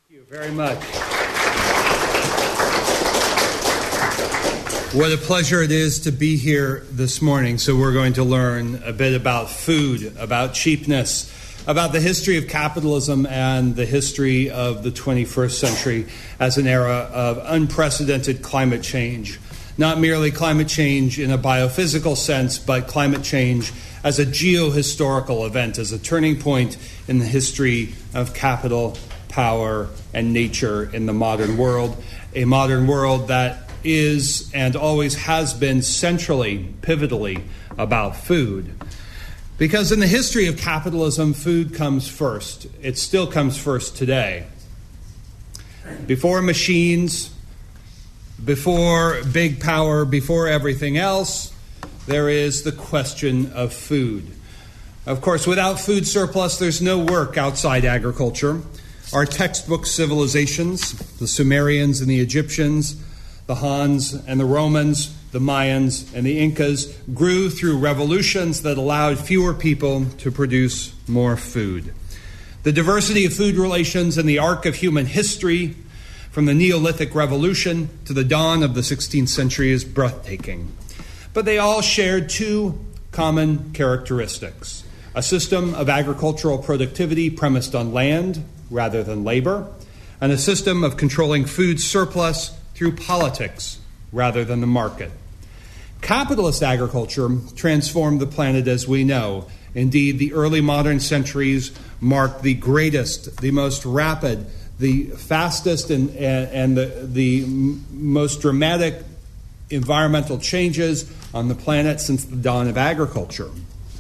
Thank you very much. What a pleasure it is to be here this morning. So we're going to learn a bit about food, about cheapness, about the history of capitalism and the history of the 21st century as an era of unprecedented climate change. Not merely climate change in a biophysical sense, but climate change as a geohistorical event, as a turning point in the history of capital, power, and nature in the modern world. A modern world that is and always has been centrally, pivotally about food. Because in the history of capitalism, food comes first. It still comes first today. Before machines, before big power, before everything else, there is the question of food. Of course, without food surplus, there's no work outside agriculture. Our textbook civilizations, the Sumerians and the Egyptians, the Huns and the Romans, the Mayans and the Incas, grew through revolutions that allowed fewer people to produce more food. The diversity of food relations in the arc of human history, from the Neolithic Revolution to the dawn of the 16th century, is breathtaking. But they all shared two common characteristics: a system of agricultural productivity premised on land rather than labor, and a system of controlling food surplus through politics rather than the market. Capitalist agriculture transformed the planet as we know. Indeed, the early modern centuries marked the greatest, the most rapid, the fastest, and the most dramatic environmental changes on the planet since the dawn of agriculture.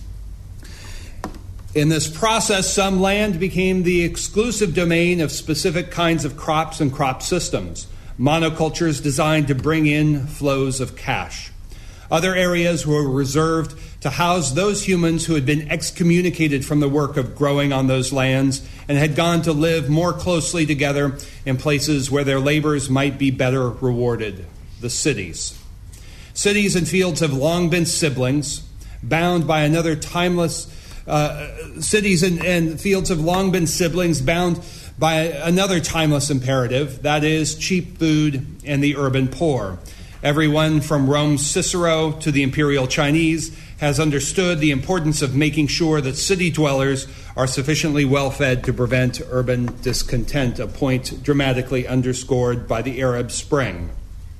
In this process, some land became the exclusive domain of specific kinds of crops and crop systems, monocultures designed to bring in flows of cash. Other areas were reserved to house those humans who had been excommunicated from the work of growing on those lands and had gone to live more closely together in places where their labors might be better rewarded, the cities. Cities and fields have long been siblings, bound by another timeless cities and fields have long been siblings bound by another timeless imperative, that is, cheap food and the urban poor. Everyone from Rome's Cicero to the imperial Chinese has understood the importance of making sure that city dwellers are sufficiently well-fed to prevent urban discontent, a point dramatically underscored by the Arab Spring.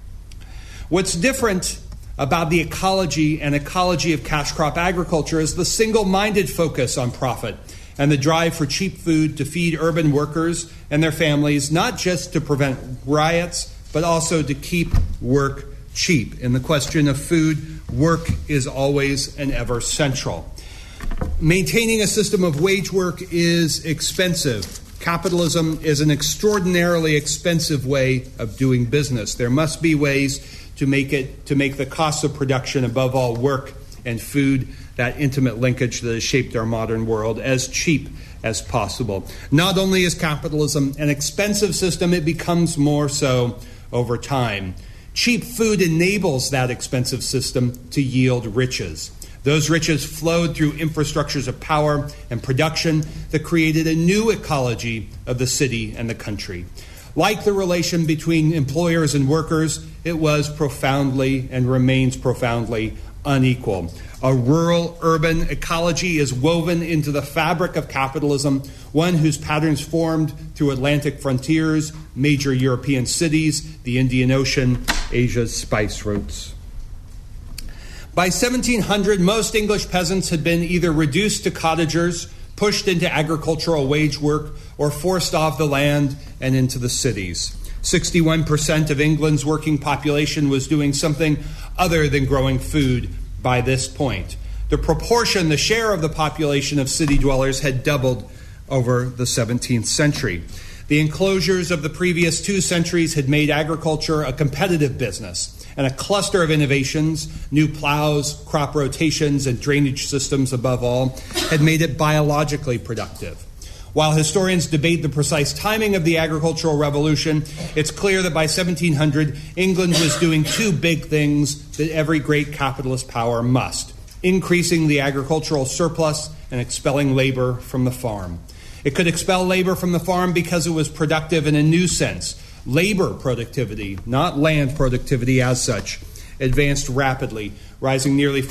What's different about the ecology of cash crop agriculture is the single-minded focus on profit and the drive for cheap food to feed urban workers and their families, not just to prevent riots, but also to keep work cheap. In the question of food, work is always and ever central. Maintaining a system of wage work is expensive. Capitalism is an extraordinarily expensive way of doing business. There must be ways to make the costs of production, above all work and food, that intimate linkage that has shaped our modern world, as cheap as possible. Not only is capitalism an expensive system, it becomes more so over time. Cheap food enables that expensive system to yield riches. Those riches flowed through infrastructures of power and production that created a new ecology of the city and the country. Like the relation between employers and workers, it was profoundly and remains profoundly unequal. A rural-urban ecology is woven into the fabric of capitalism, one whose patterns formed through Atlantic frontiers, major European cities, the Indian Ocean, Asia's spice routes. By 1700, most English peasants had been either reduced to cottagers, pushed into agricultural wage work, or forced off the land and into the cities. 61% of England's working population was doing something other than growing food by this point. The share of the population of city dwellers had doubled over the 17th century. The enclosures of the previous 2 centuries had made agriculture a competitive business, and a cluster of innovations, new plows, crop rotations, and drainage systems above all, had made it biologically productive. While historians debate the precise timing of the agricultural revolution, it's clear that by 1700, England was doing 2 big things that every great capitalist power must: increasing the agricultural surplus and expelling labor from the farm. It could expel labor from the farm because it was productive in a new sense. Labor productivity, not land productivity as such, advanced rapidly, rising nearly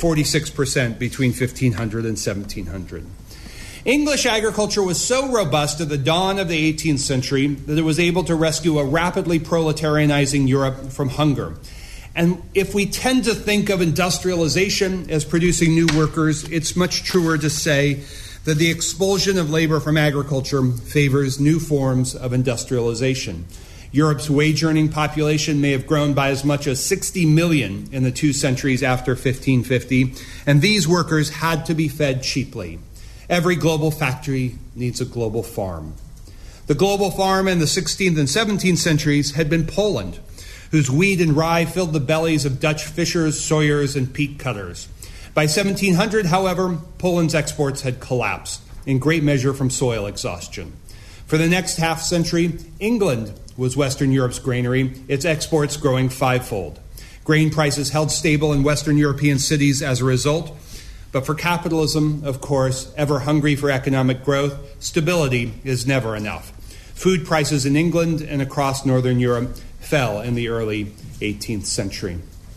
46% between 1500 and 1700. English agriculture was so robust at the dawn of the 18th century that it was able to rescue a rapidly proletarianizing Europe from hunger. And if we tend to think of industrialization as producing new workers, it's much truer to say that the expulsion of labor from agriculture favors new forms of industrialization. Europe's wage-earning population may have grown by as much as 60 million in the 2 centuries after 1550, and these workers had to be fed cheaply. Every global factory needs a global farm. The global farm in the 16th and 17th centuries had been Poland, whose wheat and rye filled the bellies of Dutch fishers, sawyers, and peat cutters. By 1700, however, Poland's exports had collapsed, in great measure from soil exhaustion. For the next half-century, England was Western Europe's granary, its exports growing fivefold. Grain prices held stable in Western European cities as a result. But for capitalism, of course, ever hungry for economic growth, stability is never enough. Food prices in England and across Northern Europe fell in the early 18th century.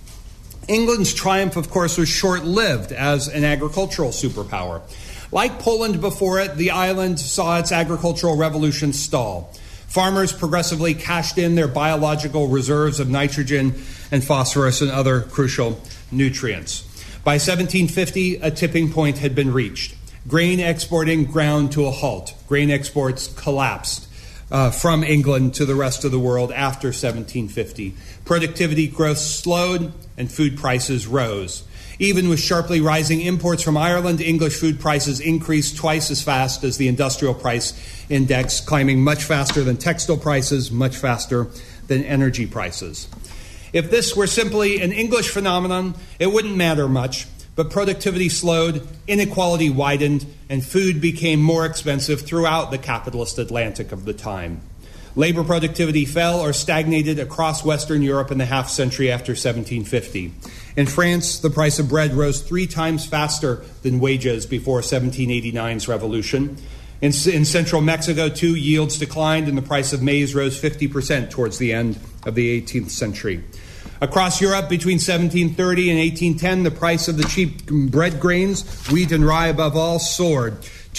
England's triumph, of course, was short-lived as an agricultural superpower. Like Poland before it, the island saw its agricultural revolution stall. Farmers progressively cashed in their biological reserves of nitrogen and phosphorus and other crucial nutrients. By 1750, a tipping point had been reached. Grain exporting ground to a halt. Grain exports collapsed from England to the rest of the world after 1750. Productivity growth slowed and food prices rose. Even with sharply rising imports from Ireland, English food prices increased twice as fast as the industrial price index, climbing much faster than textile prices, much faster than energy prices. If this were simply an English phenomenon, it wouldn't matter much, but productivity slowed, inequality widened, and food became more expensive throughout the capitalist Atlantic of the time. Labor productivity fell or stagnated across Western Europe in the half-century after 1750. In France, the price of bread rose 3 times faster than wages before 1789's revolution. In central Mexico, too, yields declined and the price of maize rose 50% towards the end of the 18th century. Across Europe, between 1730 and 1810, the price of the cheap bread grains, wheat and rye above all, soared.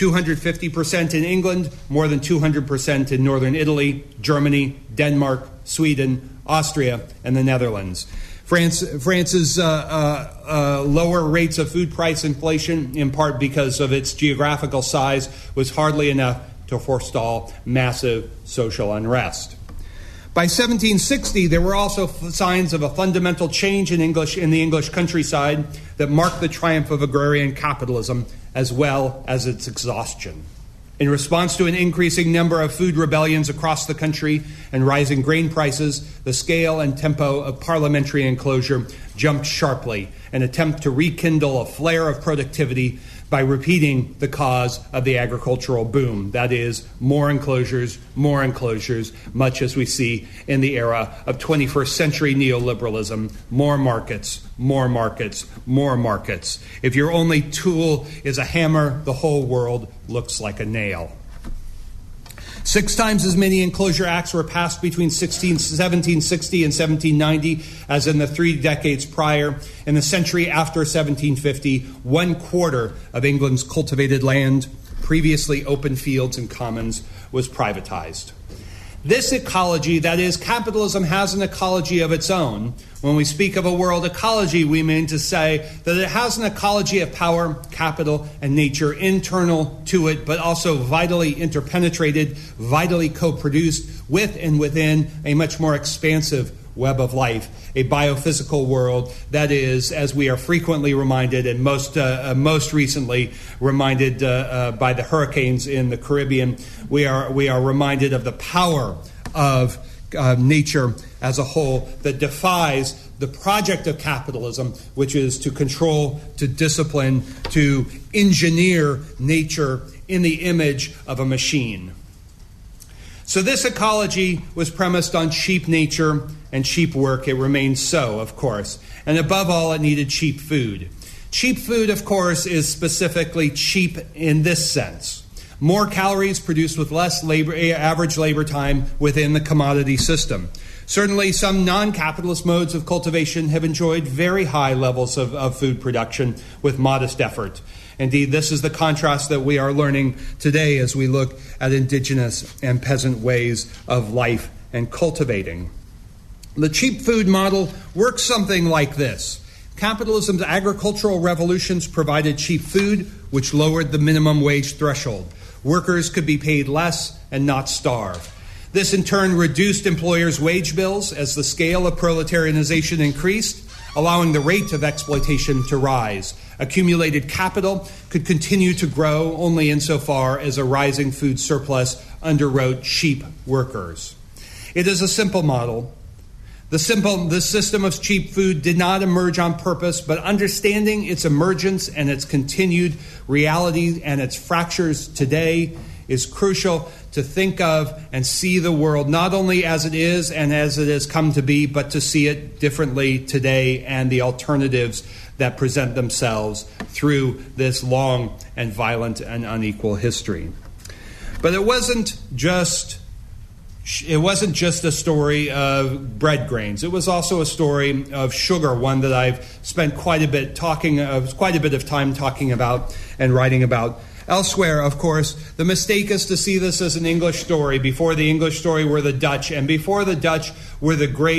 250% in England, more than 200% in northern Italy, Germany, Denmark, Sweden, Austria, and the Netherlands. France's lower rates of food price inflation, in part because of its geographical size, was hardly enough to forestall massive social unrest. By 1760, there were also signs of a fundamental change in the English countryside that marked the triumph of agrarian capitalism as well as its exhaustion. In response to an increasing number of food rebellions across the country and rising grain prices, the scale and tempo of parliamentary enclosure jumped sharply, an attempt to rekindle a flare of productivity by repeating the cause of the agricultural boom. That is, more enclosures, much as we see in the era of 21st century neoliberalism. More markets, more markets, more markets. If your only tool is a hammer, the whole world looks like a nail. 6 times as many enclosure acts were passed between 1760 and 1790 as in the 3 decades prior. In the century after 1750, 1/4 of England's cultivated land, previously open fields and commons, was privatized. This ecology, that is, capitalism, has an ecology of its own. When we speak of a world ecology, we mean to say that it has an ecology of power, capital, and nature internal to it, but also vitally interpenetrated, vitally co-produced with and within a much more expansive web of life, a biophysical world that is, as we are frequently reminded, and most recently reminded by the hurricanes in the Caribbean, we are reminded of the power of nature as a whole that defies the project of capitalism, which is to control, to discipline, to engineer nature in the image of a machine. So this ecology was premised on cheap nature and cheap work. It remains so, of course. And above all, it needed cheap food. Cheap food, of course, is specifically cheap in this sense. more calories produced with less average labor time within the commodity system. Certainly, some non-capitalist modes of cultivation have enjoyed very high levels of food production with modest effort. Indeed, this is the contrast that we are learning today as we look at indigenous and peasant ways of life and cultivating. The cheap food model works something like this. Capitalism's agricultural revolutions provided cheap food, which lowered the minimum wage threshold. Workers could be paid less and not starve. This in turn reduced employers' wage bills as the scale of proletarianization increased, allowing the rate of exploitation to rise. Accumulated capital could continue to grow only insofar as a rising food surplus underwrote cheap workers. It is a simple model. The system of cheap food did not emerge on purpose, but understanding its emergence and its continued reality and its fractures today is crucial to think of and see the world not only as it is and as it has come to be, but to see it differently today and the alternatives that present themselves through this long and violent and unequal history. But it wasn't just a story of bread grains. It was also a story of sugar, one that I've spent quite a bit of time talking about and writing about. Elsewhere, of course, the mistake is to see this as an English story. Before the English story were the Dutch, and before the Dutch were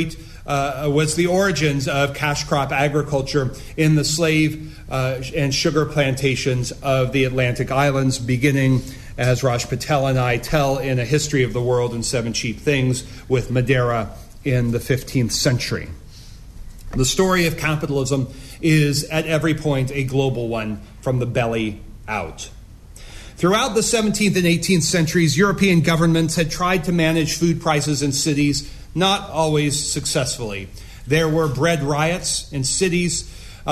was the origins of cash crop agriculture in the slave and sugar plantations of the Atlantic Islands, beginning, as Raj Patel and I tell in A History of the World and Seven Cheap Things, with Madeira in the 15th century. The story of capitalism is at every point a global one from the belly out. Throughout the 17th and 18th centuries, European governments had tried to manage food prices in cities, not always successfully. There were bread riots in cities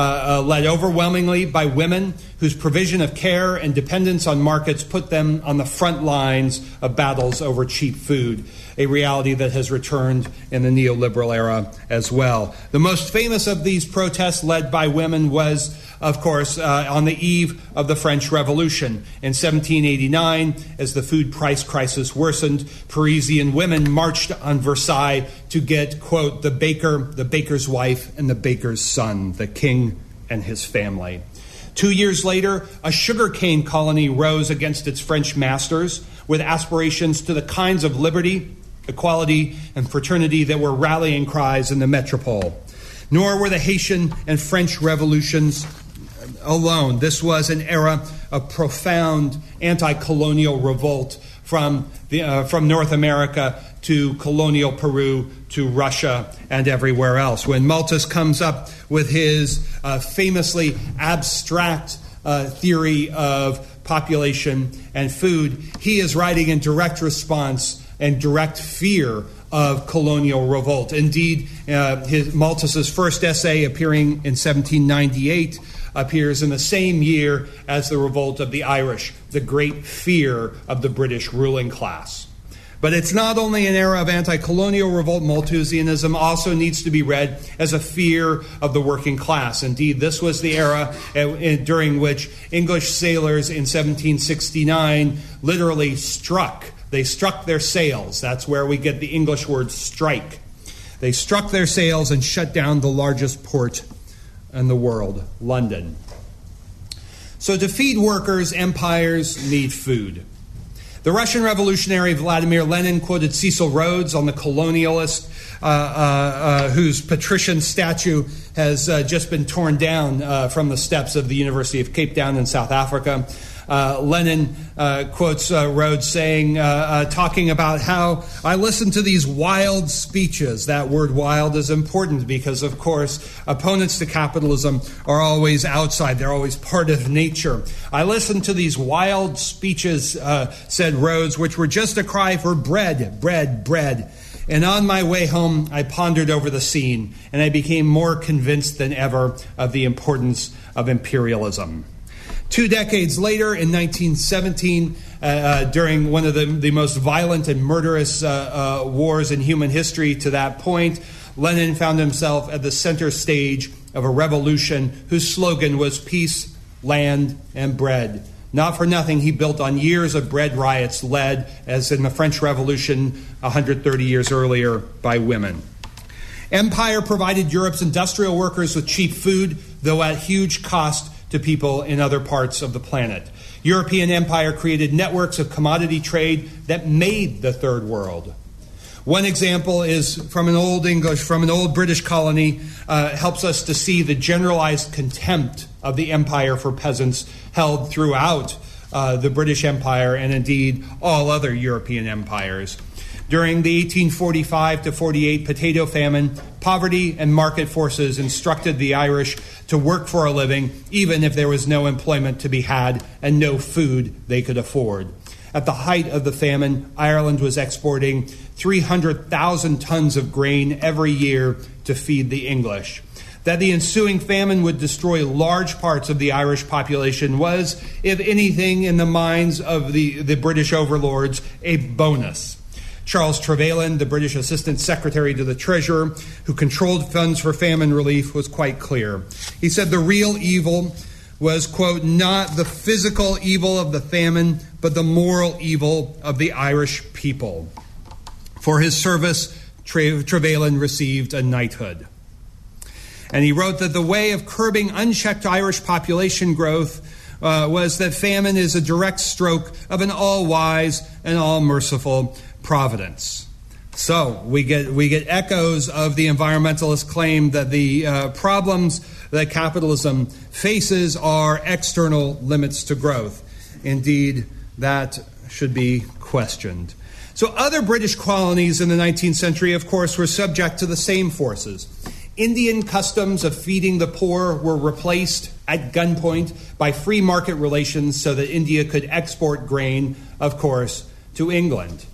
led overwhelmingly by women whose provision of care and dependence on markets put them on the front lines of battles over cheap food, a reality that has returned in the neoliberal era as well. The most famous of these protests led by women was, of course, on the eve of the French Revolution. In 1789, as the food price crisis worsened, Parisian women marched on Versailles to get, quote, the baker, the baker's wife, and the baker's son, the king and his family. 2 years later, a sugarcane colony rose against its French masters with aspirations to the kinds of liberty, equality, and fraternity that were rallying cries in the metropole. Nor were the Haitian and French revolutions alone. This was an era of profound anti-colonial revolt from North America to colonial Peru, to Russia, and everywhere else. When Malthus comes up with his famously abstract theory of population and food, he is writing in direct response and direct fear of colonial revolt. Indeed, Malthus's first essay, appearing in 1798, appears in the same year as the revolt of the Irish, the great fear of the British ruling class. But it's not only an era of anti-colonial revolt. Malthusianism also needs to be read as a fear of the working class. Indeed, this was the era during which English sailors in 1769 literally struck. They struck their sails. That's where we get the English word strike. They struck their sails and shut down the largest port in the world, London. So to feed workers, empires need food. The Russian revolutionary Vladimir Lenin quoted Cecil Rhodes on the colonialist whose patrician statue has just been torn down from the steps of the University of Cape Town in South Africa. Lenin quotes Rhodes saying, talking about how I listen to these wild speeches. That word wild is important because, of course, opponents to capitalism are always outside. They're always part of nature. I listen to these wild speeches, said Rhodes, which were just a cry for bread, bread, bread. And on my way home, I pondered over the scene, and I became more convinced than ever of the importance of imperialism. 2 decades later, in 1917, during one of the most violent and murderous wars in human history to that point, Lenin found himself at the center stage of a revolution whose slogan was peace, land, and bread. Not for nothing, he built on years of bread riots led, as in the French Revolution 130 years earlier, by women. Empire provided Europe's industrial workers with cheap food, though at huge cost to people in other parts of the planet. European empire created networks of commodity trade that made the Third World. One example is from an old British colony, helps us to see the generalized contempt of the empire for peasants held throughout the British Empire and indeed all other European empires. During the 1845 to 48 potato famine, poverty and market forces instructed the Irish to work for a living, even if there was no employment to be had and no food they could afford. At the height of the famine, Ireland was exporting 300,000 tons of grain every year to feed the English. That the ensuing famine would destroy large parts of the Irish population was, if anything, in the minds of the British overlords, a bonus. Charles Trevelyan, the British Assistant Secretary to the Treasurer, who controlled funds for famine relief, was quite clear. He said the real evil was, quote, not the physical evil of the famine, but the moral evil of the Irish people. For his service, Trevelyan received a knighthood. And he wrote that the way of curbing unchecked Irish population growth was that famine is a direct stroke of an all-wise and all-merciful providence. So we get echoes of the environmentalist claim that the problems that capitalism faces are external limits to growth. Indeed, that should be questioned. So other British colonies in the 19th century, of course, were subject to the same forces. Indian customs of feeding the poor were replaced at gunpoint by free market relations so that India could export grain, of course, to England.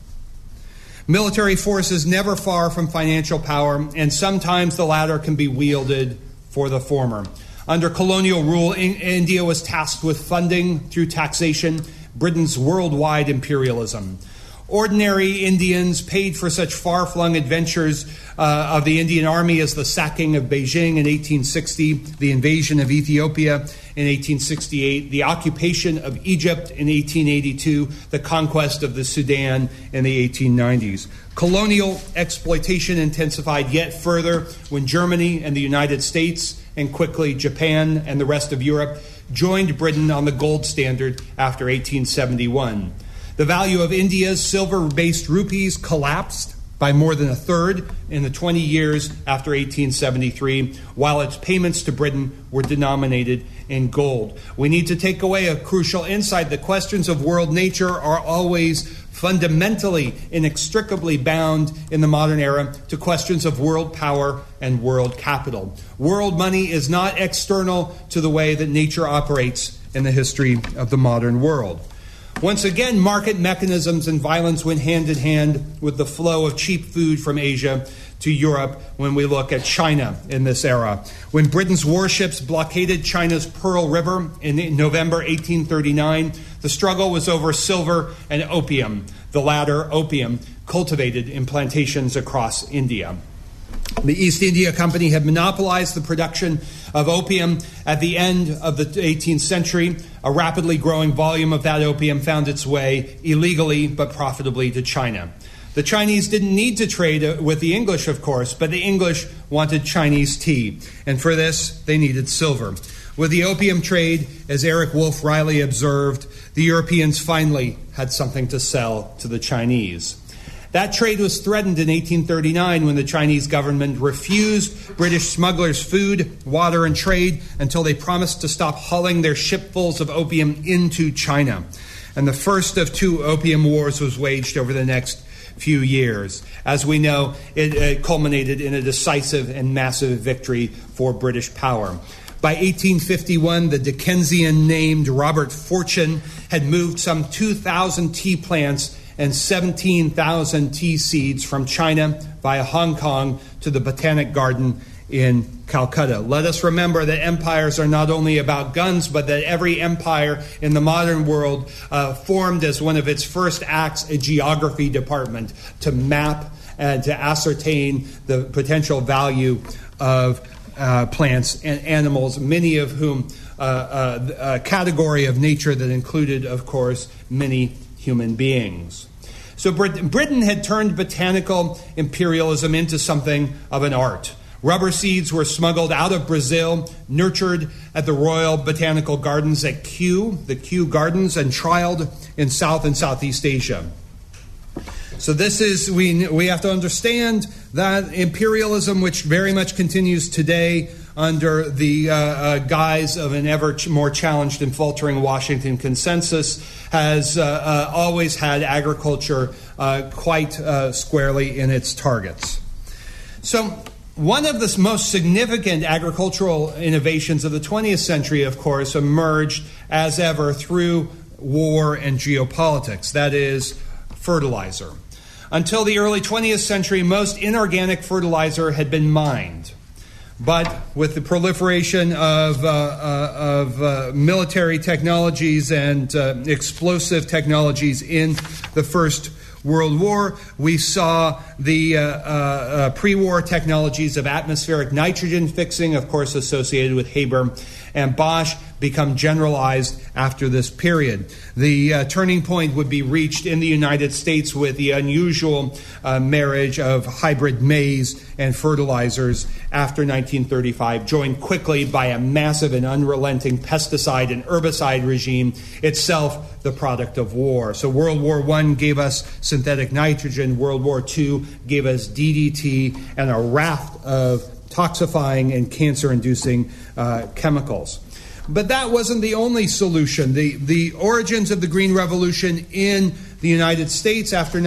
Military force is never far from financial power, and sometimes the latter can be wielded for the former. Under colonial rule, India was tasked with funding, through taxation, Britain's worldwide imperialism. Ordinary Indians paid for such far-flung adventures of the Indian Army as the sacking of Beijing in 1860, the invasion of Ethiopia in 1868, the occupation of Egypt in 1882, the conquest of the Sudan in the 1890s. Colonial exploitation intensified yet further when Germany and the United States, and quickly Japan and the rest of Europe, joined Britain on the gold standard after 1871. The value of India's silver-based rupees collapsed by more than a third in the 20 years after 1873, while its payments to Britain were denominated in gold. We need to take away a crucial insight that questions of world nature are always fundamentally, inextricably bound in the modern era to questions of world power and world capital. World money is not external to the way that nature operates in the history of the modern world. Once again, market mechanisms and violence went hand in hand with the flow of cheap food from Asia to Europe when we look at China in this era. When Britain's warships blockaded China's Pearl River in November 1839, the struggle was over silver and opium, the latter opium cultivated in plantations across India. The East India Company had monopolized the production of opium at the end of the 18th century. A rapidly growing volume of that opium found its way illegally but profitably to China. The Chinese didn't need to trade with the English, of course, but the English wanted Chinese tea, and for this they needed silver. With the opium trade, as Eric Wolf Riley observed, the Europeans finally had something to sell to the Chinese. That trade was threatened in 1839 when the Chinese government refused British smugglers food, water, and trade until they promised to stop hauling their shipfuls of opium into China. And the first of two opium wars was waged over the next few years. As we know, it culminated in a decisive and massive victory for British power. By 1851, the Dickensian named Robert Fortune had moved some 2,000 tea plants and 17,000 tea seeds from China via Hong Kong to the Botanic Garden in Calcutta. Let us remember that empires are not only about guns, but that every empire in the modern world formed as one of its first acts a geography department to map and to ascertain the potential value of plants and animals, many of whom category of nature that included, of course, many human beings. So Britain had turned botanical imperialism into something of an art. Rubber seeds were smuggled out of Brazil, nurtured at the Royal Botanical Gardens at Kew, the Kew Gardens, and trialed in South and Southeast Asia. So this is, we have to understand that imperialism, which very much continues today under the guise of an ever more challenged and faltering Washington consensus, has always had agriculture quite squarely in its targets. So one of the most significant agricultural innovations of the 20th century, of course, emerged as ever through war and geopolitics, that is, fertilizer. Until the early 20th century, most inorganic fertilizer had been mined. But with the proliferation of military technologies and explosive technologies in the First World War, we saw the pre-war technologies of atmospheric nitrogen fixing, of course associated with Haber and Bosch, become generalized after this period. The turning point would be reached in the United States with the unusual marriage of hybrid maize and fertilizers after 1935, joined quickly by a massive and unrelenting pesticide and herbicide regime, itself the product of war. So World War I gave us synthetic nitrogen, World War II gave us DDT and a raft of toxifying and cancer-inducing chemicals. But that wasn't the only solution. The origins of the Green Revolution in the United States after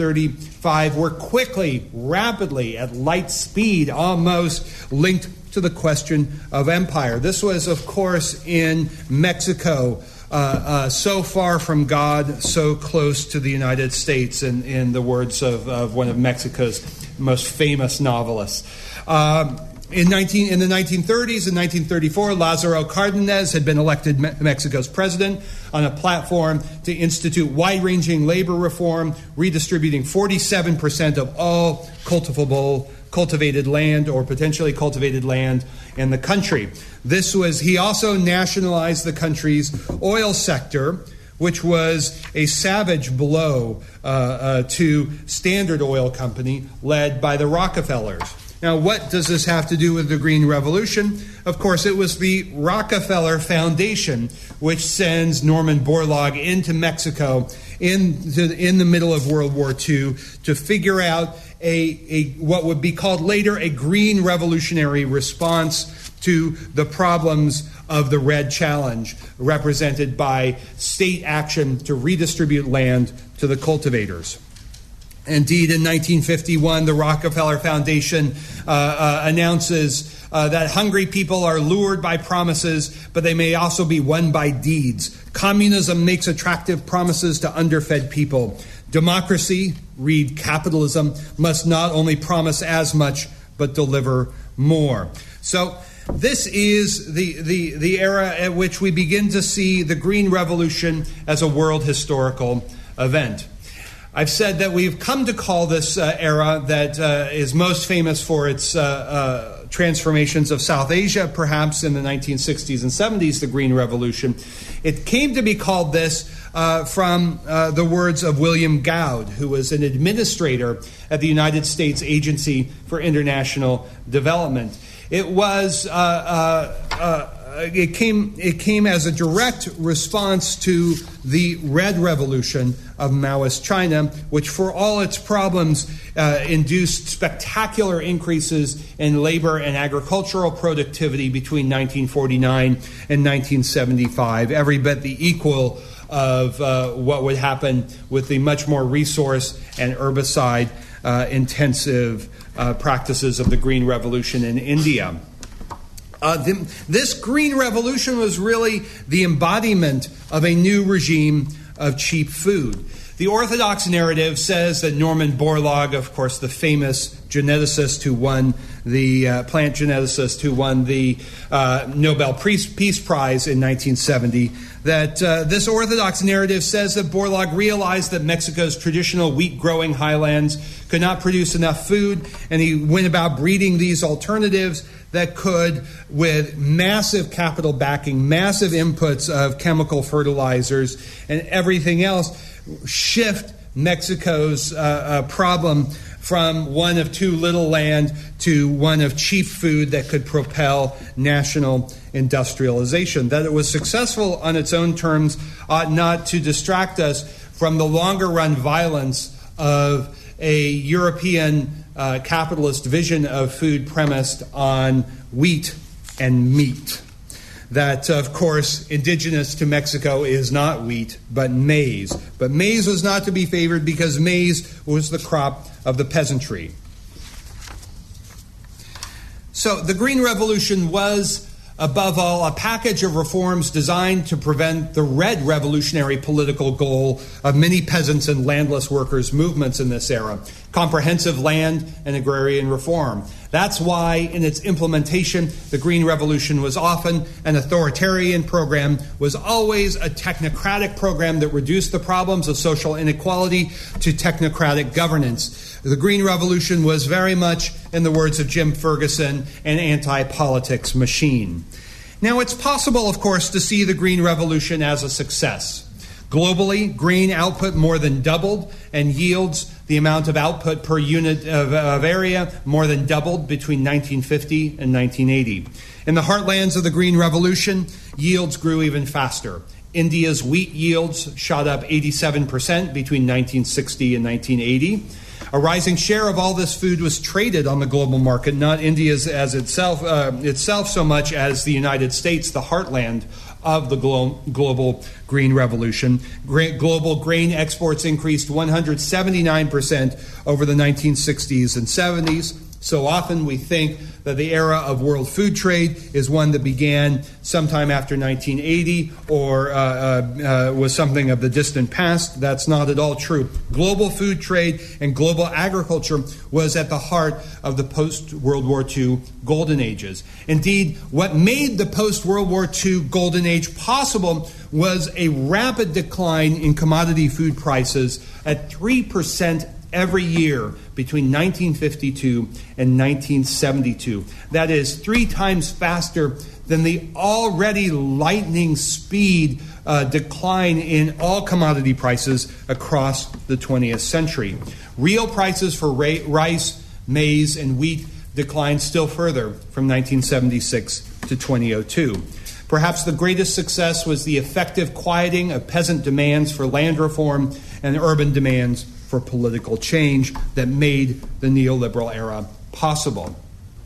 1935 were quickly, rapidly, at light speed, almost linked to the question of empire. This was, of course, in Mexico, so far from God, so close to the United States, in the words of one of Mexico's most famous novelists. In the 1930s, in 1934, Lázaro Cárdenas had been elected Mexico's president on a platform to institute wide-ranging labor reform, redistributing 47% of all cultivated land or potentially cultivated land in the country. He also nationalized the country's oil sector, which was a savage blow to Standard Oil Company led by the Rockefellers. Now, what does this have to do with the Green Revolution? Of course, it was the Rockefeller Foundation which sends Norman Borlaug into Mexico in the middle of World War II to figure out what would be called later a green revolutionary response to the problems of the Red Challenge, represented by state action to redistribute land to the cultivators. Indeed, in 1951, the Rockefeller Foundation announces that hungry people are lured by promises, but they may also be won by deeds. Communism makes attractive promises to underfed people. Democracy, read capitalism, must not only promise as much, but deliver more. So this is the era at which we begin to see the Green Revolution as a world historical event. I've said that we've come to call this era that is most famous for its transformations of South Asia, perhaps in the 1960s and 70s, the Green Revolution. It came to be called this from the words of William Goud, who was an administrator at the United States Agency for International Development. It was it came as a direct response to the Red Revolution of Maoist China, which for all its problems induced spectacular increases in labor and agricultural productivity between 1949 and 1975, every bit the equal of what would happen with the much more resource and herbicide intensive practices of the Green Revolution in India. This Green Revolution was really the embodiment of a new regime of cheap food. The orthodox narrative says that Norman Borlaug, of course, the famous geneticist who won the plant geneticist who won the Nobel Peace Prize in 1970, that this orthodox narrative says that Borlaug realized that Mexico's traditional wheat-growing highlands could not produce enough food, and he went about breeding these alternatives that could, with massive capital backing, massive inputs of chemical fertilizers and everything else, shift Mexico's problem from one of too little land to one of cheap food that could propel national industrialization. That it was successful on its own terms ought not to distract us from the longer run violence of a European capitalist vision of food premised on wheat and meat. That, of course, indigenous to Mexico is not wheat, but maize. But maize was not to be favored because maize was the crop of the peasantry. So the Green Revolution was, above all, a package of reforms designed to prevent the Red Revolutionary political goal of many peasants and landless workers' movements in this era: comprehensive land and agrarian reform. That's why, in its implementation, the Green Revolution was often an authoritarian program, was always a technocratic program that reduced the problems of social inequality to technocratic governance. The Green Revolution was very much, in the words of Jim Ferguson, an anti-politics machine. Now, it's possible, of course, to see the Green Revolution as a success. Globally, grain output more than doubled, and yields, the amount of output per unit of area, more than doubled between 1950 and 1980. In the heartlands of the Green Revolution, yields grew even faster. India's wheat yields shot up 87% between 1960 and 1980. A rising share of all this food was traded on the global market, not India's as itself so much as the United States, the heartland of the global Green Revolution. Global grain exports increased 179% over the 1960s and 70s. So often we think that the era of world food trade is one that began sometime after 1980 or was something of the distant past. That's not at all true. Global food trade and global agriculture was at the heart of the post-World War II golden ages. Indeed, what made the post-World War II golden age possible was a rapid decline in commodity food prices at 3% every year between 1952 and 1972. That is 3 times faster than the already lightning speed decline in all commodity prices across the 20th century. Real prices for rice, maize, and wheat declined still further from 1976 to 2002. Perhaps the greatest success was the effective quieting of peasant demands for land reform and urban demands for political change that made the neoliberal era possible.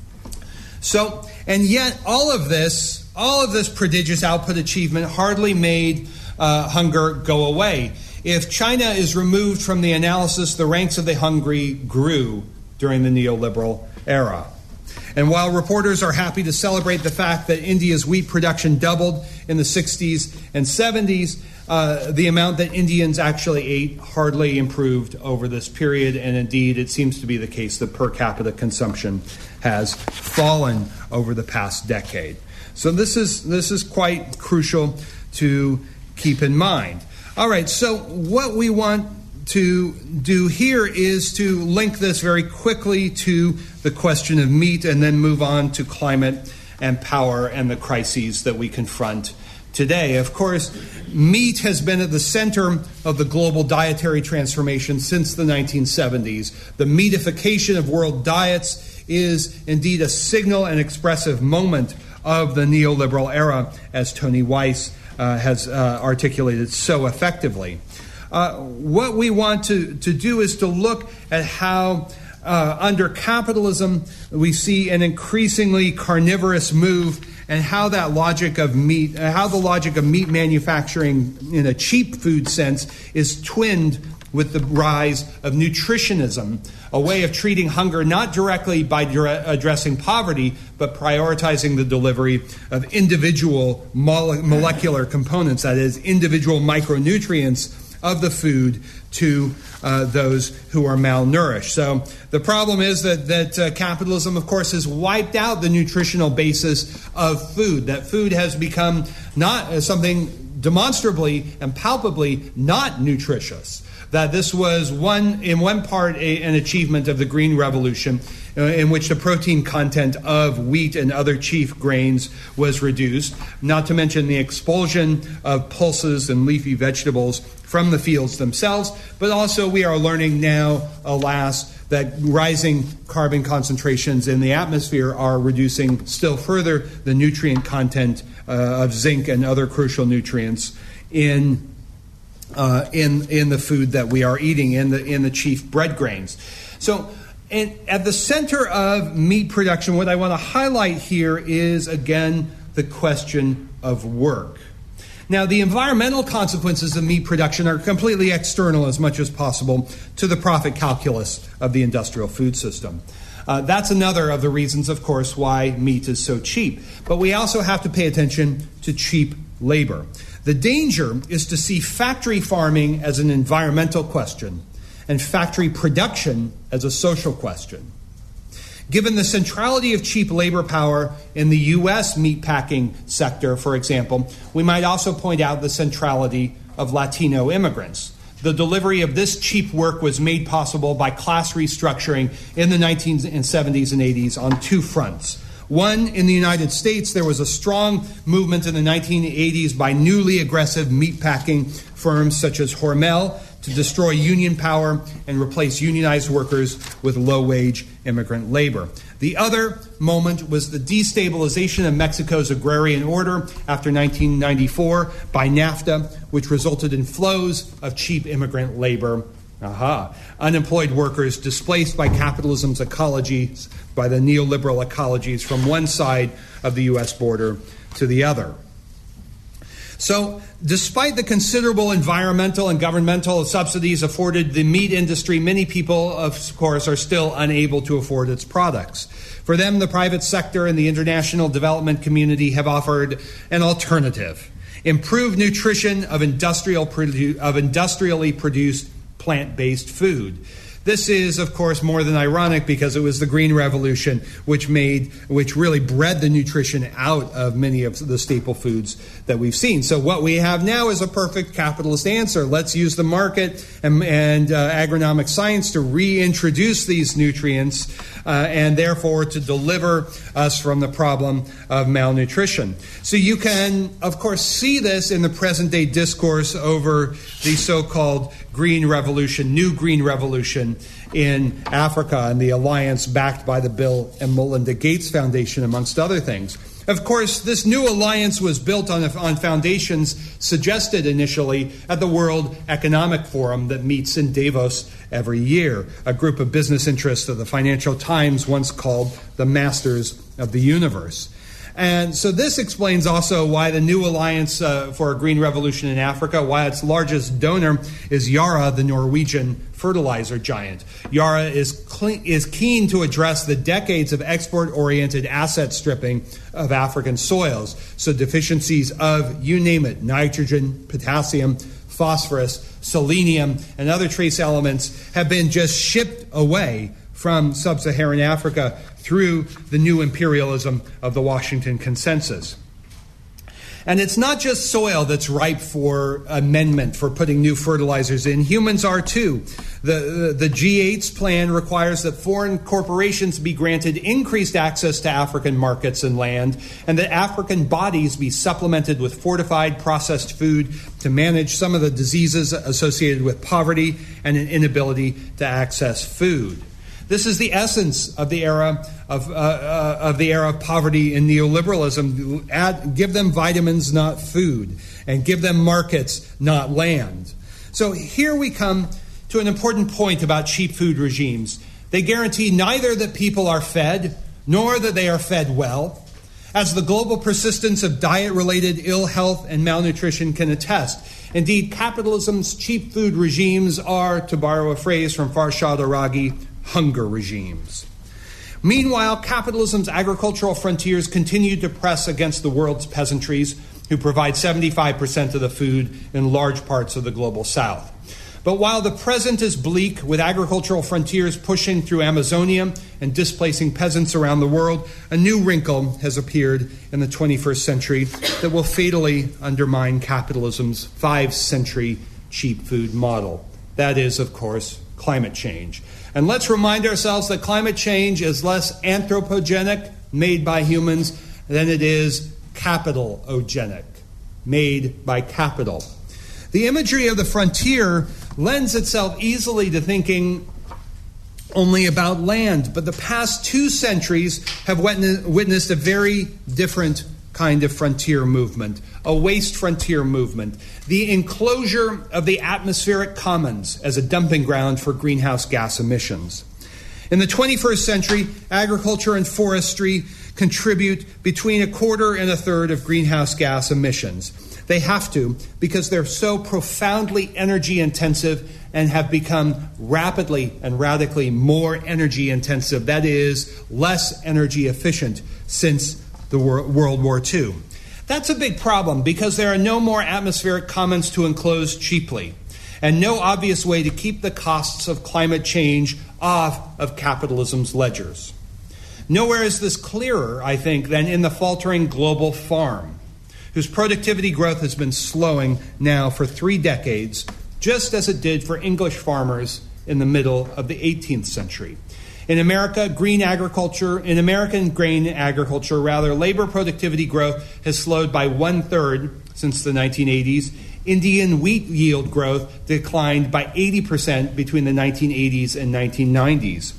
So, and yet all of this prodigious output achievement hardly made hunger go away. If China is removed from the analysis, the ranks of the hungry grew during the neoliberal era. And while reporters are happy to celebrate the fact that India's wheat production doubled in the 60s and 70s, the amount that Indians actually ate hardly improved over this period, and indeed it seems to be the case that per capita consumption has fallen over the past decade. So this is quite crucial to keep in mind. All right, so what we want to do here is to link this very quickly to the question of meat and then move on to climate and power and the crises that we confront today. Of course, meat has been at the center of the global dietary transformation since the 1970s. The meatification of world diets is indeed a signal and expressive moment of the neoliberal era, as Tony Weiss has articulated so effectively. What we want to do is to look at how under capitalism we see an increasingly carnivorous move, and how that logic of meat, how the logic of meat manufacturing in a cheap food sense is twinned with the rise of nutritionism, a way of treating hunger not directly by addressing poverty, but prioritizing the delivery of individual molecular components, that is, individual micronutrients of the food to those who are malnourished. So the problem is that capitalism, of course, has wiped out the nutritional basis of food, that food has become not something demonstrably and palpably not nutritious. that this was in one part an achievement of the Green Revolution, in which the protein content of wheat and other chief grains was reduced, not to mention the expulsion of pulses and leafy vegetables from the fields themselves, but also we are learning now, alas, that rising carbon concentrations in the atmosphere are reducing still further the nutrient content of zinc and other crucial nutrients in the food that we are eating, in the chief bread grains. So, and at the center of meat production, what I want to highlight here is, again, the question of work. Now, the environmental consequences of meat production are completely external as much as possible to the profit calculus of the industrial food system. That's another of the reasons, of course, why meat is so cheap. But we also have to pay attention to cheap labor. The danger is to see factory farming as an environmental question and factory production as a social question. Given the centrality of cheap labor power in the U.S. meatpacking sector, for example, we might also point out the centrality of Latino immigrants. The delivery of this cheap work was made possible by class restructuring in the 1970s and 80s on two fronts. One, in the United States, there was a strong movement in the 1980s by newly aggressive meatpacking firms such as Hormel to destroy union power and replace unionized workers with low-wage immigrant labor. The other moment was the destabilization of Mexico's agrarian order after 1994 by NAFTA, which resulted in flows of cheap immigrant labor. Unemployed workers displaced by capitalism's ecologies, by the neoliberal ecologies from one side of the U.S. border to the other. So, despite the considerable environmental and governmental subsidies afforded the meat industry, many people, of course, are still unable to afford its products. For them, the private sector and the international development community have offered an alternative: improved nutrition of industrially produced plant-based food. This is, of course, more than ironic because it was the Green Revolution which really bred the nutrition out of many of the staple foods that we've seen. So what we have now is a perfect capitalist answer. Let's use the market and agronomic science to reintroduce these nutrients and therefore to deliver us from the problem of malnutrition. So you can, of course, see this in the present-day discourse over the so-called Green Revolution, New Green Revolution in Africa, and the alliance backed by the Bill and Melinda Gates Foundation, amongst other things. Of course, this new alliance was built on foundations suggested initially at the World Economic Forum that meets in Davos every year, a group of business interests that the Financial Times once called the masters of the universe. And so this explains also why the new alliance for a green revolution in Africa, why its largest donor is Yara, the Norwegian fertilizer giant. Yara is keen to address the decades of export-oriented asset stripping of African soils. So deficiencies of, you name it, nitrogen, potassium, phosphorus, selenium, and other trace elements have been just shipped away from sub-Saharan Africa through the new imperialism of the Washington Consensus. And it's not just soil that's ripe for amendment, for putting new fertilizers in. Humans are too. The G8's plan requires that foreign corporations be granted increased access to African markets and land, and that African bodies be supplemented with fortified processed food to manage some of the diseases associated with poverty and an inability to access food. This is the essence of the era of poverty and neoliberalism. Give them vitamins, not food, and give them markets, not land. So here we come to an important point about cheap food regimes. They guarantee neither that people are fed, nor that they are fed well, as the global persistence of diet-related ill health and malnutrition can attest. Indeed, capitalism's cheap food regimes are, to borrow a phrase from Farshad Araghi, hunger regimes. Meanwhile, capitalism's agricultural frontiers continue to press against the world's peasantries, who provide 75% of the food in large parts of the global south. But while the present is bleak, with agricultural frontiers pushing through Amazonia and displacing peasants around the world, a new wrinkle has appeared in the 21st century that will fatally undermine capitalism's 5-century cheap food model. That is, of course, climate change. And let's remind ourselves that climate change is less anthropogenic, made by humans, than it is capitalogenic, made by capital. The imagery of the frontier lends itself easily to thinking only about land, but the past 2 centuries have witnessed a very different kind of frontier movement, a waste frontier movement, the enclosure of the atmospheric commons as a dumping ground for greenhouse gas emissions. In the 21st century, agriculture and forestry contribute between 1/4 and 1/3 of greenhouse gas emissions. They have to, because they're so profoundly energy intensive and have become rapidly and radically more energy intensive, that is, less energy efficient since the World War II. That's a big problem because there are no more atmospheric commons to enclose cheaply, and no obvious way to keep the costs of climate change off of capitalism's ledgers. Nowhere is this clearer, I think, than in the faltering global farm, whose productivity growth has been slowing now for 3 decades, just as it did for English farmers in the middle of the 18th century. In American grain agriculture, labor productivity growth has slowed by 1/3 since the 1980s. Indian wheat yield growth declined by 80% between the 1980s and 1990s.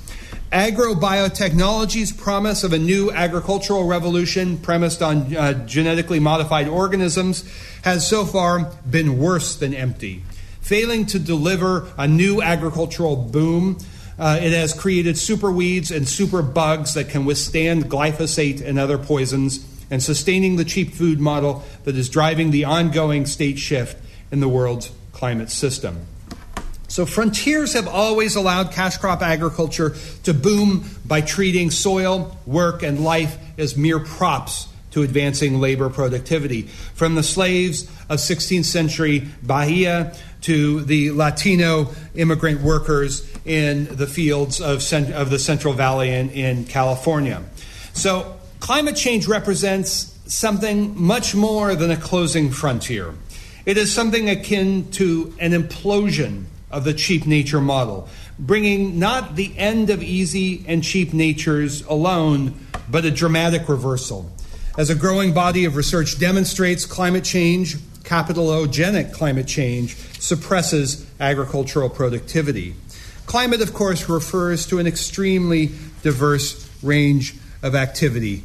Agrobiotechnology's promise of a new agricultural revolution premised on genetically modified organisms has so far been worse than empty. Failing to deliver a new agricultural boom, it has created super weeds and super bugs that can withstand glyphosate and other poisons, and sustaining the cheap food model that is driving the ongoing state shift in the world's climate system. So frontiers have always allowed cash crop agriculture to boom by treating soil, work, and life as mere props to advancing labor productivity. From the slaves of 16th century Bahia to the Latino immigrant workers in the fields of the Central Valley in California. So climate change represents something much more than a closing frontier. It is something akin to an implosion of the cheap nature model, bringing not the end of easy and cheap natures alone, but a dramatic reversal. As a growing body of research demonstrates, climate change, capitalogenic climate change, suppresses agricultural productivity. Climate, of course, refers to an extremely diverse range of activity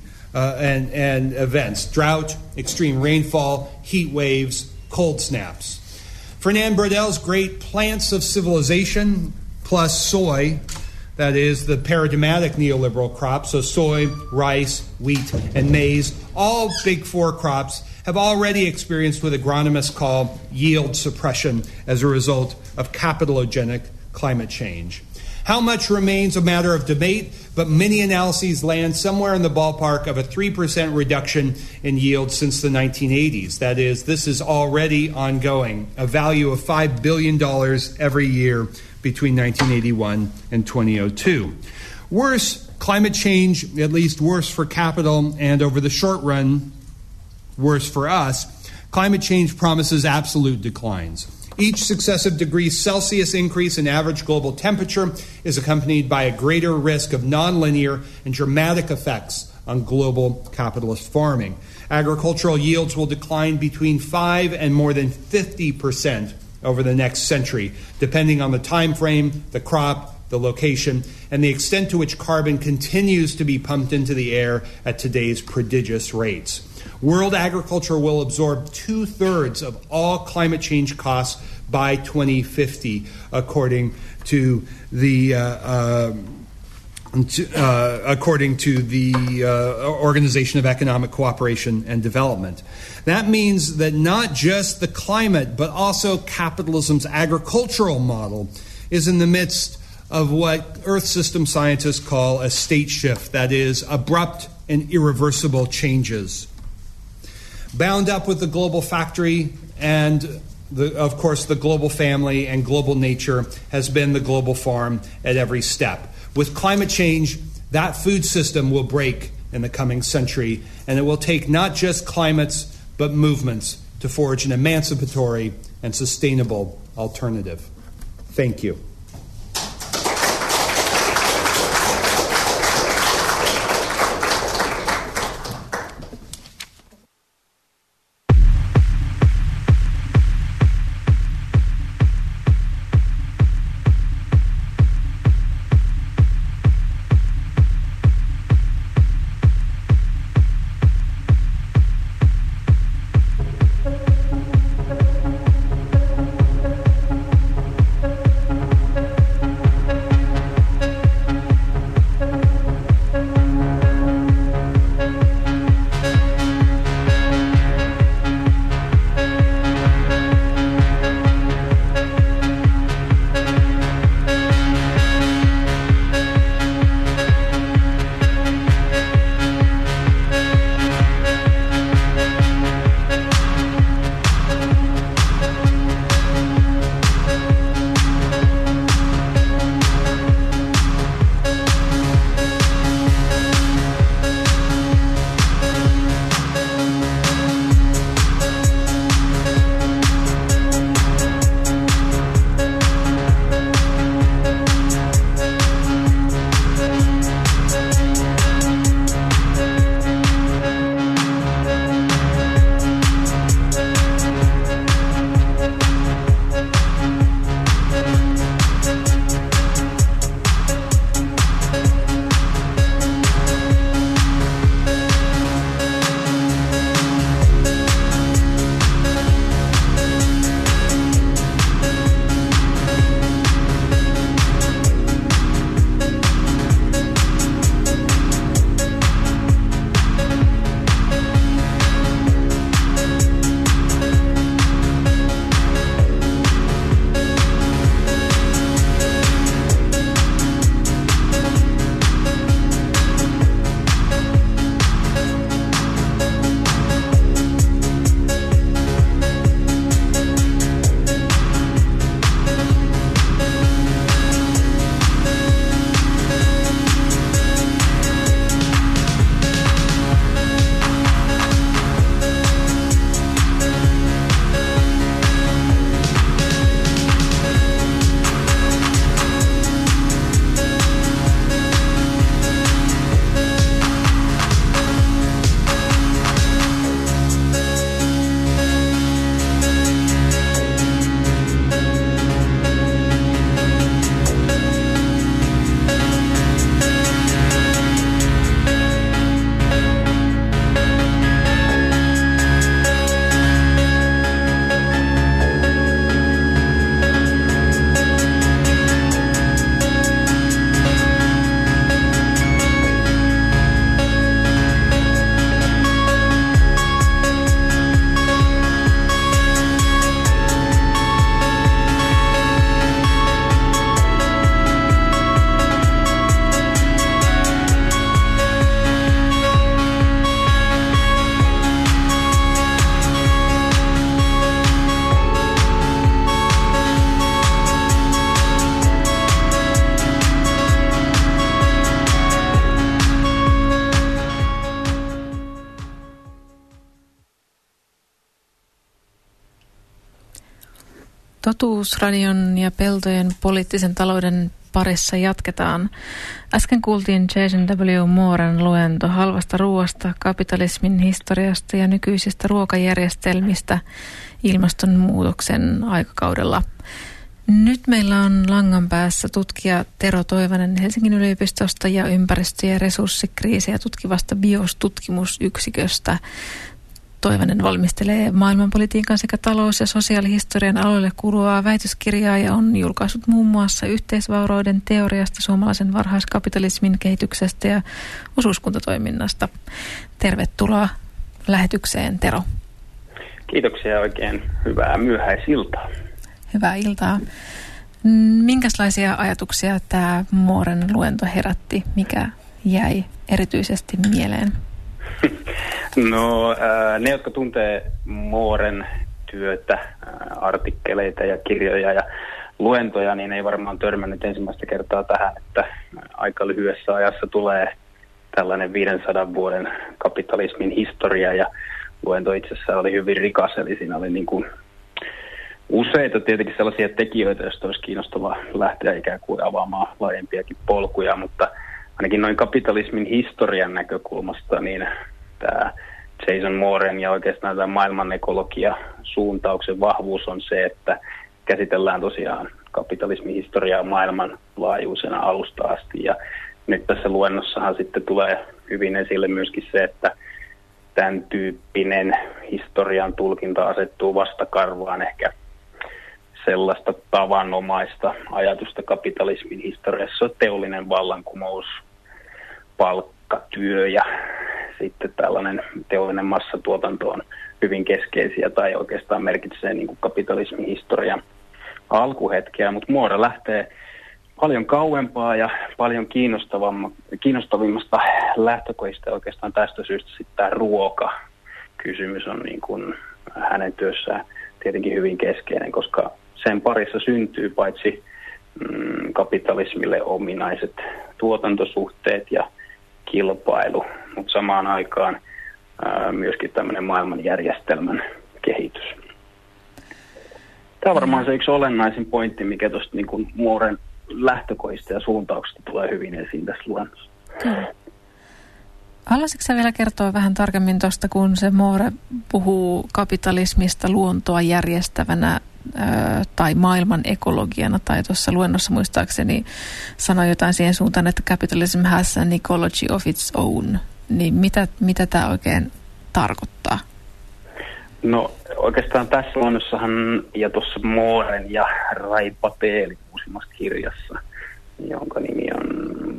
and events: drought, extreme rainfall, heat waves, cold snaps. Fernand Braudel's great Plants of Civilization plus soy, that is the paradigmatic neoliberal crops, so soy, rice, wheat, and maize, all big 4 crops, have already experienced what agronomists call yield suppression as a result of capitalogenic climate change. How much remains a matter of debate, but many analyses land somewhere in the ballpark of a 3% reduction in yield since the 1980s. That is, this is already ongoing, a value of $5 billion every year between 1981 and 2002. Worse, climate change, at least worse for capital, and over the short run, worse for us, climate change promises absolute declines. Each successive degree Celsius increase in average global temperature is accompanied by a greater risk of nonlinear and dramatic effects on global capitalist farming. Agricultural yields will decline between 5 and more than 50% over the next century, depending on the time frame, the crop, the location, and the extent to which carbon continues to be pumped into the air at today's prodigious rates. World agriculture will absorb 2/3 of all climate change costs by 2050, according to the Organization of Economic Cooperation and Development. That means that not just the climate, but also capitalism's agricultural model is in the midst of what Earth system scientists call a state shift, that is, abrupt and irreversible changes. Bound up with the global factory and, of course, the global family and global nature has been the global farm at every step. With climate change, that food system will break in the coming century, and it will take not just climates, but movements to forge an emancipatory and sustainable alternative. Thank you. Totuusradion ja peltojen poliittisen talouden parissa jatketaan. Äsken kuultiin Jason W. Moren luento halvasta ruoasta, kapitalismin historiasta ja nykyisistä ruokajärjestelmistä ilmastonmuutoksen aikakaudella. Nyt meillä on langan päässä tutkija Tero Toivanen Helsingin yliopistosta ja ympäristö- ja resurssikriisiä tutkivasta BIOS-tutkimusyksiköstä. Toivanen valmistelee maailmanpolitiikan sekä talous- ja sosiaalihistorian aloille kuuluvaa väitöskirjaa ja on julkaissut muun muassa yhteisvaurauden teoriasta, suomalaisen varhaiskapitalismin kehityksestä ja osuuskuntatoiminnasta. Tervetuloa lähetykseen, Tero. Kiitoksia, oikein hyvää myöhäisiltaa. Hyvää iltaa. Minkälaisia ajatuksia tämä Moren luento herätti? Mikä jäi erityisesti mieleen? No, ne, jotka tuntee Moren työtä, artikkeleita ja kirjoja ja luentoja, niin ei varmaan törmännyt ensimmäistä kertaa tähän, että aika lyhyessä ajassa tulee tällainen 500 vuoden kapitalismin historia, ja luento itsessään oli hyvin rikas, eli siinä oli niin kuin useita tietenkin sellaisia tekijöitä, joista olisi kiinnostavaa lähteä ikään kuin avaamaan laajempiakin polkuja, mutta ainakin noin kapitalismin historian näkökulmasta, niin tämä Jason Moren ja oikeastaan tämä maailman ekologia suuntauksen vahvuus on se, että käsitellään tosiaan kapitalismin historiaa maailmanlaajuisena alusta asti. Ja nyt tässä luennossahan sitten tulee hyvin esille myöskin se, että tämän tyyppinen historian tulkinta asettuu vastakarvaan ehkä sellaista tavanomaista ajatusta kapitalismin historiassa, teollinen vallankumous, palkkatyö ja sitten tällainen teollinen massatuotanto on hyvin keskeisiä tai oikeastaan merkitsee niin kuin kapitalismin historian alkuhetkeä, mutta Moore lähtee paljon kauempaa ja paljon kiinnostavimmasta lähtökohdista oikeastaan tästä syystä sitten tämä ruokakysymys on niin kuin hänen työssään tietenkin hyvin keskeinen, koska sen parissa syntyy paitsi kapitalismille ominaiset tuotantosuhteet ja kilpailu, mutta samaan aikaan myöskin tämmöinen maailmanjärjestelmän kehitys. Tämä on varmaan se yksi olennaisin pointti, mikä tuosta niin kuin Mooren lähtökohdista ja suuntauksista tulee hyvin esiin tässä luennossa. Haluaisitko sä vielä kertoa vähän tarkemmin tuosta, kun se Moore puhuu kapitalismista luontoa järjestävänä tai maailman ekologiana, tai tuossa luennossa muistaakseni sanoi jotain siihen suuntaan, että capitalism has an ecology of its own. Niin mitä tämä oikein tarkoittaa? No oikeastaan tässä luonnossahan ja tuossa Mooren ja Ray Patelin uusimmassa kirjassa, jonka nimi on,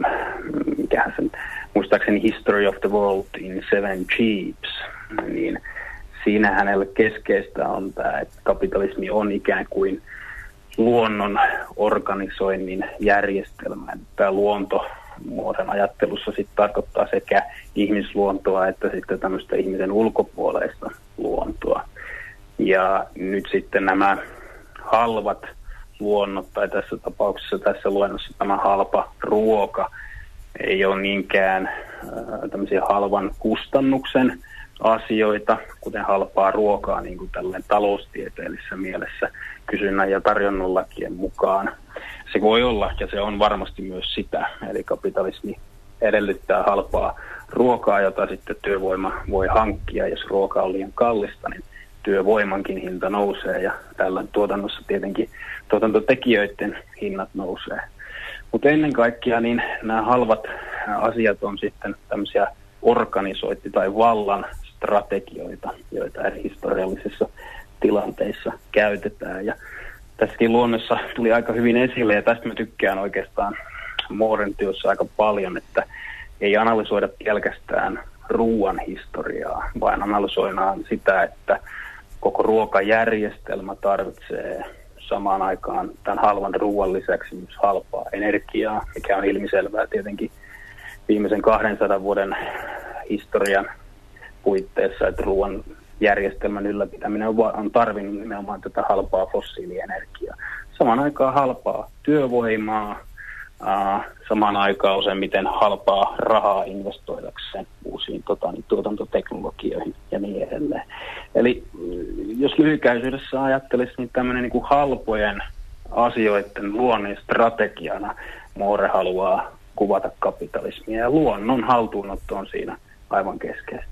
mikähän sen, muistaakseni History of the World in Seven Chiefs, niin siinä hänelle keskeistä on tämä, että kapitalismi on ikään kuin luonnon organisoinnin järjestelmä. Tämä luonto Mooren ajattelussa sitten tarkoittaa sekä ihmisluontoa että sitten tämmöistä ihmisen ulkopuoleista luontoa. Ja nyt sitten nämä halvat luonnot, tai tässä tapauksessa tässä luennossa tämä halpa ruoka, ei ole niinkään tämmöisiä halvan kustannuksen asioita, kuten halpaa ruokaa niin kuin tällainen taloustieteellisessä mielessä kysynnän ja tarjonnan lakien mukaan. Se voi olla, ja se on varmasti myös sitä, eli kapitalismi edellyttää halpaa ruokaa, jota sitten työvoima voi hankkia. Jos ruoka on liian kallista, niin työvoimankin hinta nousee, ja tällä tuotannossa tietenkin tuotantotekijöiden hinnat nousee. Mutta ennen kaikkea niin nämä halvat asiat on sitten tämmöisiä organisointi- tai vallan strategioita, joita eri historiallisissa tilanteissa käytetään. Ja tässäkin luonnossa tuli aika hyvin esille, ja tästä mä tykkään oikeastaan Mooren työssä aika paljon, että ei analysoida pelkästään ruoan historiaa, vaan analysoidaan sitä, että koko ruokajärjestelmä tarvitsee samaan aikaan tämän halvan ruoan lisäksi myös halpaa energiaa, mikä on ilmiselvää tietenkin viimeisen 200 vuoden historian puitteissa, että ruoan järjestelmän ylläpitäminen on tarvinnut nimenomaan tätä halpaa fossiilienergiaa. Samaan aikaan halpaa työvoimaa, samaan aikaan useimmiten halpaa rahaa investoidakseen uusiin tuotantoteknologioihin ja niin edelleen. Eli jos lyhykäisyydessä ajattelisi, niin tämmöinen niin kuin halpojen asioiden luonnin strategiana Moore haluaa kuvata kapitalismia, ja luonnon haltuunotto on siinä aivan keskeistä.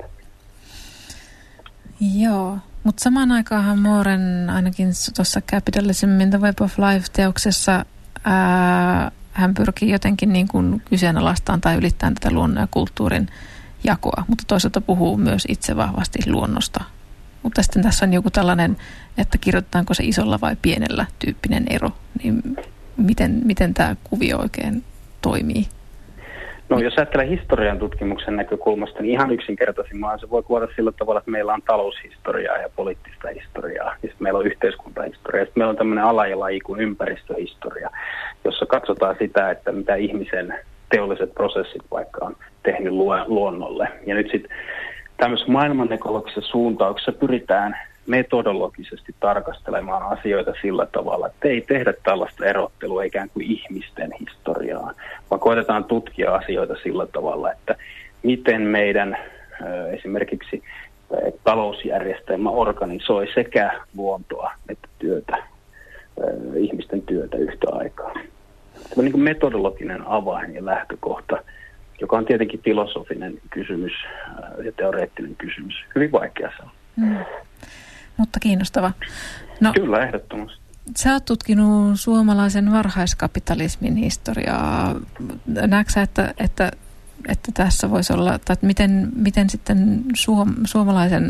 Joo, mutta samaan aikaanhan Mooren ainakin tuossa Capitalism in the Web of Life-teoksessa hän pyrkii jotenkin niin kuin kyseenalaistaan tai ylittämään tätä luonnon ja kulttuurin jakoa, mutta toisaalta puhuu myös itse vahvasti luonnosta. Mutta sitten tässä on joku tällainen, että kirjoitetaanko se isolla vai pienellä tyyppinen ero, niin miten tämä kuvio oikein toimii? No jos ajattelee historian tutkimuksen näkökulmasta, niin ihan yksinkertaisimman se voi kuvata sillä tavalla, että meillä on taloushistoriaa ja poliittista historiaa, ja sitten meillä on yhteiskuntahistoriaa, ja sitten meillä on tämmöinen alalaji kuin ympäristöhistoria, jossa katsotaan sitä, että mitä ihmisen teolliset prosessit vaikka on tehnyt luonnolle. Ja nyt sitten tämmöisessä maailmanekologisessa suuntauksessa pyritään metodologisesti tarkastelemaan asioita sillä tavalla, että ei tehdä tällaista erottelua ikään kuin ihmisten historiaan, vaan koetetaan tutkia asioita sillä tavalla, että miten meidän esimerkiksi talousjärjestelmä organisoi sekä luontoa että työtä, ihmisten työtä yhtä aikaa. Se on niin kuin metodologinen avain ja lähtökohta, joka on tietenkin filosofinen kysymys ja teoreettinen kysymys. Hyvin vaikea se on. Mutta kiinnostava. No, kyllä, ehdottomasti. Sä oot tutkinut suomalaisen varhaiskapitalismin historiaa. Näetkö sä, että tässä voisi olla, tai miten sitten suomalaisen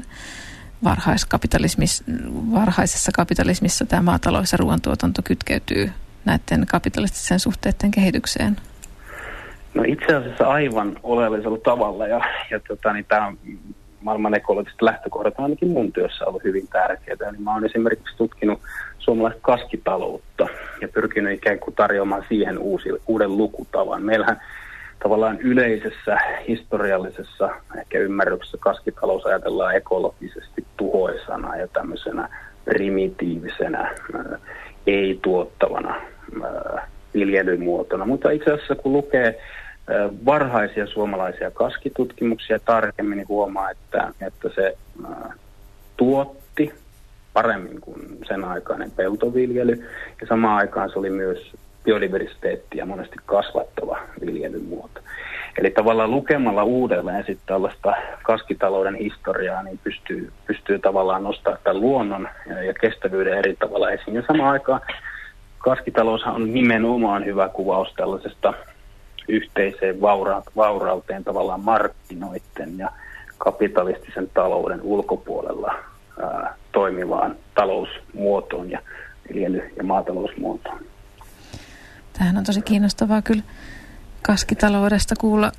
varhaisessa kapitalismissa tämä maatalous ja ruoantuotanto kytkeytyy näiden kapitalistisen suhteiden kehitykseen? No itse asiassa aivan oleellisella tavalla ja tämä maailman ekologiset lähtökohdat on ainakin mun työssä ollut hyvin tärkeää. Eli mä oon esimerkiksi tutkinut suomalaista kaskitaloutta ja pyrkinyt ikään kuin tarjoamaan siihen uuden lukutavan. Meillähän tavallaan yleisessä historiallisessa ehkä ymmärryksessä kaskitalous ajatellaan ekologisesti tuhoisana ja tämmöisenä primitiivisenä, ei-tuottavana viljelymuotona. Mutta itse asiassa kun lukee varhaisia suomalaisia kaskitutkimuksia tarkemmin, niin huomaa, että se tuotti paremmin kuin sen aikainen peltoviljely. Ja samaan aikaan se oli myös biodiversiteettiä monesti kasvattava viljelymuoto. Eli tavallaan lukemalla uudelleen sitten tällaista kaskitalouden historiaa, niin pystyy tavallaan nostamaan tämän luonnon ja kestävyyden eri tavalla esiin. Ja samaan aikaan kaskitaloushan on nimenomaan hyvä kuvaus tällaisesta yhteiseen vaurauteen tavallaan markkinoiden ja kapitalistisen talouden ulkopuolella toimivaan talousmuotoon ja viljely- ja maatalousmuotoon. Tämähän on tosi kiinnostavaa kyllä kaskitaloudesta kuulla.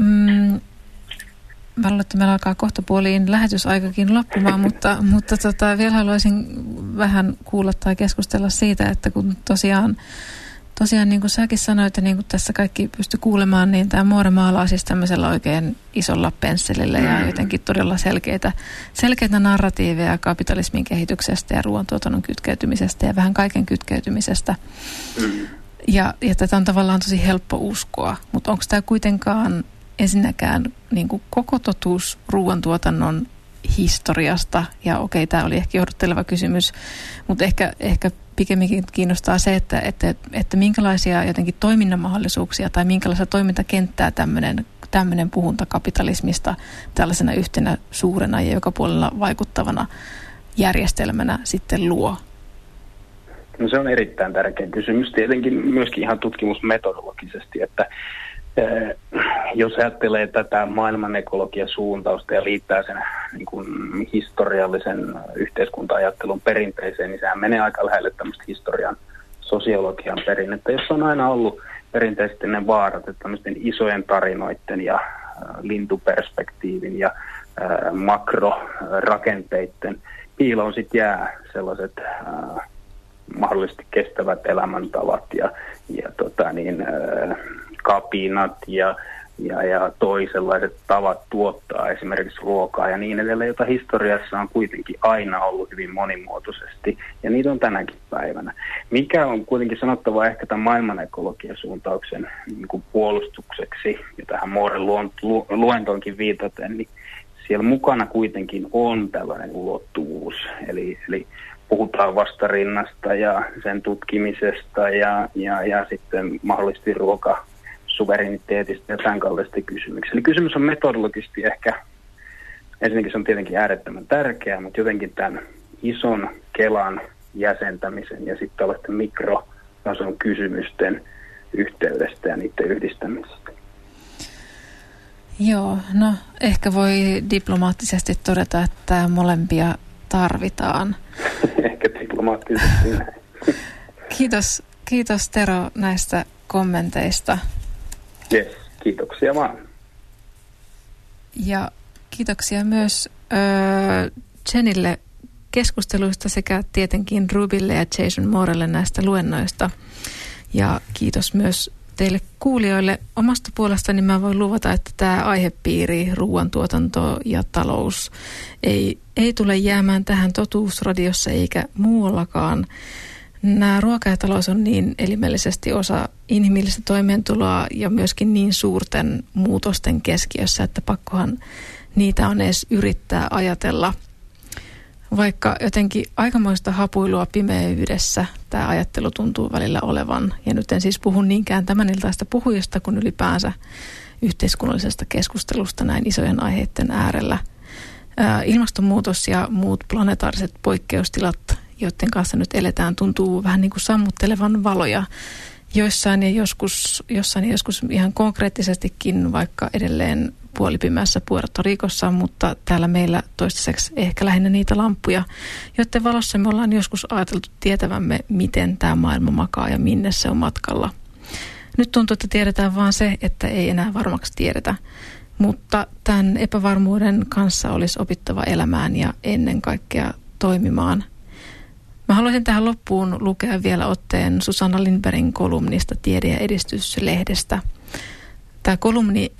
Mä luulen, että meillä alkaa kohta puoliin lähetysaikakin loppumaan, mutta vielä haluaisin vähän kuulla tai keskustella siitä, että kun tosiaan niin kuin säkin sanoit, ja niin kuin tässä kaikki pystyi kuulemaan, niin tämä Moore maalaa siis tämmöisellä oikein isolla pensselillä ja jotenkin todella selkeitä narratiiveja kapitalismin kehityksestä ja ruoantuotannon kytkeytymisestä ja vähän kaiken kytkeytymisestä. Ja tätä on tavallaan tosi helppo uskoa, mutta onko tämä kuitenkaan ensinnäkään niin kuin koko totuus ruoantuotannon historiasta? Ja okei, tämä oli ehkä johdotteleva kysymys, mutta ehkä pikemminkin kiinnostaa se, että minkälaisia jotenkin toiminnan mahdollisuuksia tai minkälaista toimintakenttää tämmöinen puhunta kapitalismista tällaisena yhtenä suurena ja joka puolella vaikuttavana järjestelmänä sitten luo? No se on erittäin tärkeä kysymys. Tietenkin myöskin ihan tutkimusmetodologisesti, että jos ajattelee tätä maailman ekologiasuuntausta ja liittää sen niin kuin historiallisen yhteiskunta-ajattelun perinteeseen, niin sehän menee aika lähelle tämmöistä historian sosiologian perinnettä, jossa on aina ollut perinteisesti ne vaarat, että tämmöisten isojen tarinoiden ja lintuperspektiivin ja makrorakenteiden piiloon sitten jää sellaiset mahdollisesti kestävät elämäntavat ja kapinat ja toisenlaiset tavat tuottaa esimerkiksi ruokaa ja niin edelleen, jota historiassa on kuitenkin aina ollut hyvin monimuotoisesti, ja niitä on tänäkin päivänä. Mikä on kuitenkin sanottava ehkä tämän maailman ekologiasuuntauksen niin kuin puolustukseksi, ja tähän Mooren luentoonkin viitaten, niin siellä mukana kuitenkin on tällainen ulottuvuus, eli puhutaan vastarinnasta ja sen tutkimisesta ja sitten mahdollisesti ruokasuvereniteetistä ja tämän kaltaisista kysymyksiä. Eli kysymys on metodologisesti ehkä, ensinnäkin se on tietenkin äärettömän tärkeää, mutta jotenkin tämän ison kelan jäsentämisen ja sitten tällaisten mikrotason kysymysten yhteydestä ja niiden yhdistämisestä. Joo, no ehkä voi diplomaattisesti todeta, että molempia tarvitaan. Ehkä diplomaattisesti näin. Kiitos Tero näistä kommenteista. Yes, kiitoksia vaan. Ja kiitoksia myös Jenille keskusteluista sekä tietenkin Rubylle ja Jason Moorelle näistä luennoista. Ja kiitos myös teille kuulijoille. Omasta puolestani mä voin luvata, että tämä aihepiiri, ruoantuotanto ja talous, ei tule jäämään tähän totuusradiossa eikä muuallakaan. Nämä ruoka ja talous on niin elimellisesti osa inhimillistä toimeentuloa ja myöskin niin suurten muutosten keskiössä, että pakkohan niitä on edes yrittää ajatella. Vaikka jotenkin aikamoista hapuilua pimeydessä tämä ajattelu tuntuu välillä olevan. Ja nyt en siis puhu niinkään tämän iltaista puhujasta kuin ylipäänsä yhteiskunnallisesta keskustelusta näin isojen aiheiden äärellä. Ilmastonmuutos ja muut planetaariset poikkeustilat, joiden kanssa nyt eletään, tuntuu vähän niin kuin sammuttelevan valoja. Jossain ja joskus ihan konkreettisestikin, vaikka edelleen puolipimeässä Puerto Ricossa, mutta täällä meillä toistaiseksi ehkä lähinnä niitä lamppuja, joiden valossa me ollaan joskus ajateltu tietävämme, miten tämä maailma makaa ja minne se on matkalla. Nyt tuntuu, että tiedetään vaan se, että ei enää varmaksi tiedetä, mutta tämän epävarmuuden kanssa olisi opittava elämään ja ennen kaikkea toimimaan. Mä haluaisin tähän loppuun lukea vielä otteen Susanna Lindbergin kolumnista Tiede- ja edistyslehdestä. Tämä kolumni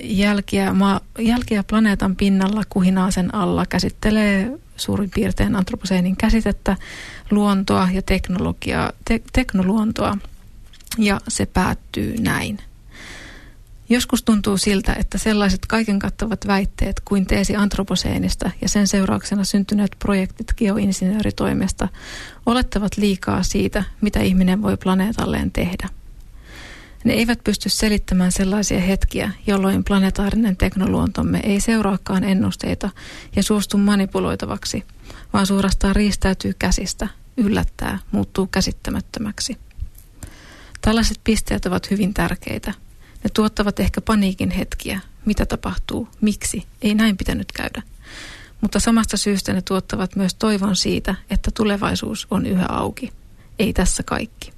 Jälkiä planeetan pinnalla kuhinaa sen alla käsittelee suurin piirtein antroposeenin käsitettä, luontoa ja teknoluontoa. Ja se päättyy näin. Joskus tuntuu siltä, että sellaiset kaiken kattavat väitteet kuin teesi antroposeenista ja sen seurauksena syntyneet projektit geoinsinööritoimesta olettavat liikaa siitä, mitä ihminen voi planeetalleen tehdä. Ne eivät pysty selittämään sellaisia hetkiä, jolloin planetaarinen teknoluontomme ei seuraakaan ennusteita ja suostu manipuloitavaksi, vaan suorastaan riistäytyy käsistä, yllättää, muuttuu käsittämättömäksi. Tällaiset pisteet ovat hyvin tärkeitä. Ne tuottavat ehkä paniikin hetkiä. Mitä tapahtuu? Miksi? Ei näin pitänyt käydä. Mutta samasta syystä ne tuottavat myös toivon siitä, että tulevaisuus on yhä auki. Ei tässä kaikki.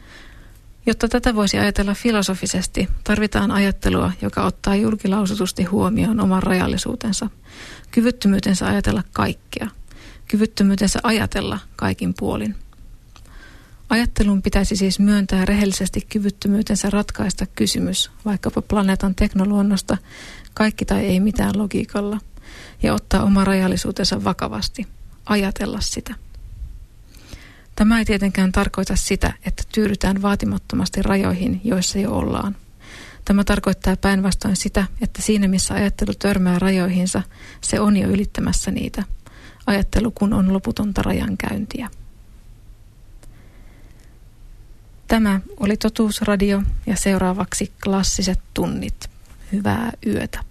Jotta tätä voisi ajatella filosofisesti, tarvitaan ajattelua, joka ottaa julkilausutusti huomioon oman rajallisuutensa, kyvyttömyytensä ajatella kaikkea, kyvyttömyytensä ajatella kaikin puolin. Ajattelun pitäisi siis myöntää rehellisesti kyvyttömyytensä ratkaista kysymys, vaikkapa planeetan teknoluonnosta, kaikki tai ei mitään logiikalla, ja ottaa oma rajallisuutensa vakavasti, ajatella sitä. Tämä ei tietenkään tarkoita sitä, että tyydytään vaatimattomasti rajoihin, joissa jo ollaan. Tämä tarkoittaa päinvastoin sitä, että siinä missä ajattelu törmää rajoihinsa, se on jo ylittämässä niitä. Ajattelu kun on loputonta rajankäyntiä. Tämä oli Totuusradio ja seuraavaksi klassiset tunnit. Hyvää yötä.